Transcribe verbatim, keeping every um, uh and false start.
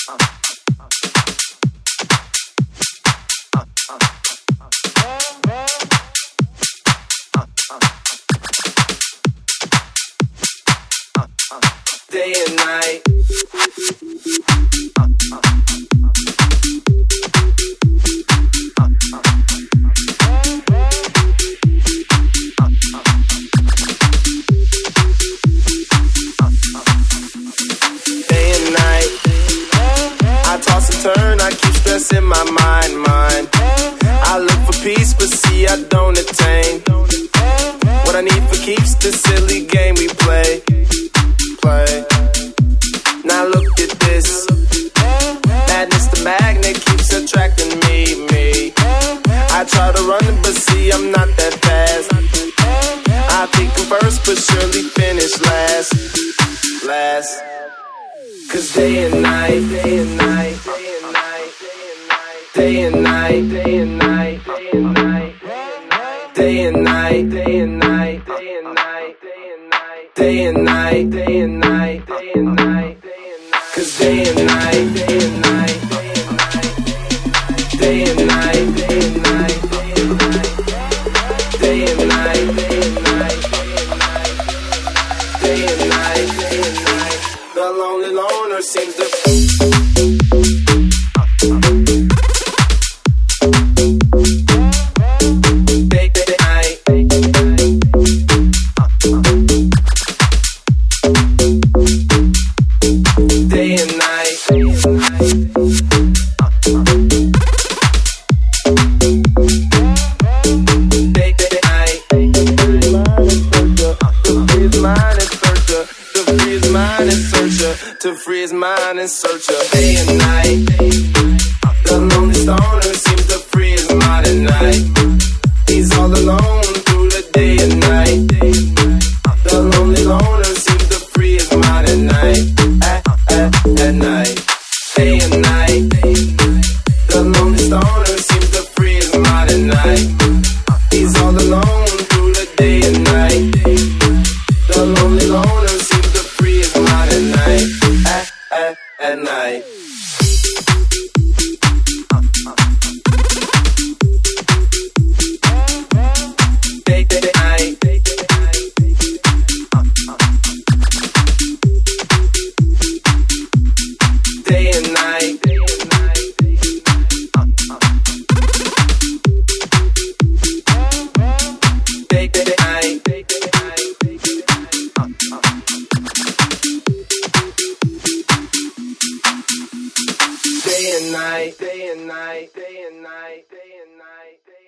Day and night. Day and night. I toss and turn, I keep stressing my mind, mind. I look for peace, but see I don't attain. What I need for keeps the silly game we play. Play. Now look at this. Madness, the magnet keeps attracting me, me. I try to run it, but see I'm not that fast. I think I'm first, but surely finish last. Last. Cause day and night, day and night, day and night, day and night, day and night, day and night, day and night, day and night, day and night, day and night, day and night, day and night, cause day and night, day and night, day and night, day and night, day and night, day and night, day and night, day and night. The lonely loner seems to to free his mind in search of day and night. The lonely stoner seems to free his mind at night. He's all alone through the day and night. The lonely loner seems to free his mind at night. At, at, at night. Day and night. The lonely stoner seems to free his mind at night. He's all alone through the day and night. The lonely loner seems to free his mind at night. At, at, at night. Day, day, night. Day and night. Day, day, night. Day and night, day and night, day and night, day and night, day